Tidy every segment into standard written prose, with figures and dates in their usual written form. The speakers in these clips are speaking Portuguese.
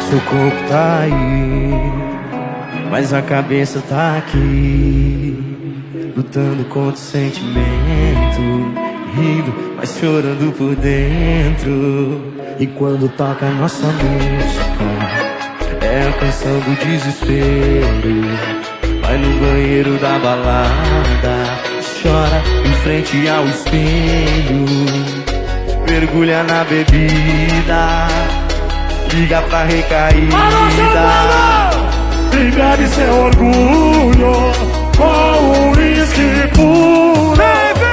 Seu corpo tá aí, mas a cabeça tá aqui, lutando contra o sentimento, rindo, mas chorando por dentro. E quando toca a nossa música, é a canção do desespero. Vai no banheiro da balada, chora em frente ao espelho, mergulha na bebida, liga pra recaída e bebe seu orgulho com o uísque puro.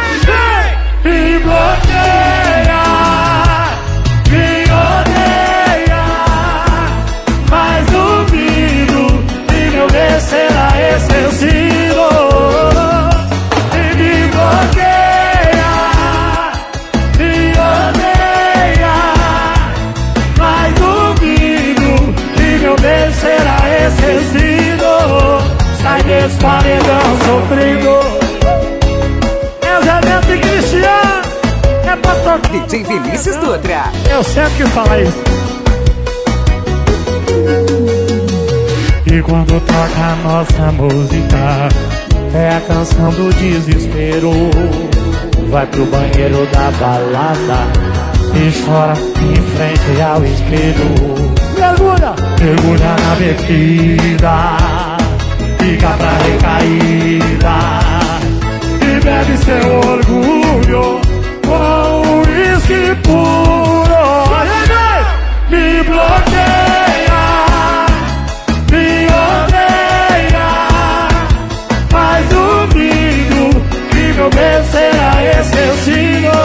E bloqueia, me odeia, mas duvido que meu bem será esquecido. E me bloqueia, me odeia, mas duvido que meu bem será esquecido. Sai desse paredão sofrido. Evento de Cristiano é pra tocar. DJ Vinícius Dutra. Eu sempre que falo isso. E quando toca a nossa música, é a canção do desespero. Vai pro banheiro da balada e chora em frente ao espelho. Mergulha, mergulha na bebida, fica pra recaída e bebe seu orgulho com o uísque puro. Me bloqueia, me odeia, mas duvido que meu bem será esquecido.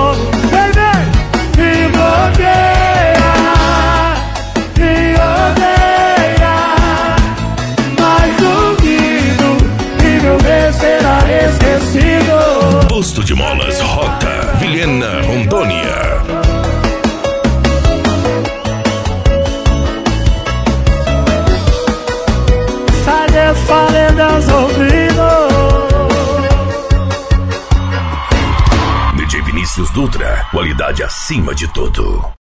Me bloqueia, me odeia, mas duvido que meu bem será esquecido. Posto de Molas Rota, Vilhena, Rondônia. Sai desse paredão sofrido. DJ Vinícius Dutra, qualidade acima de tudo.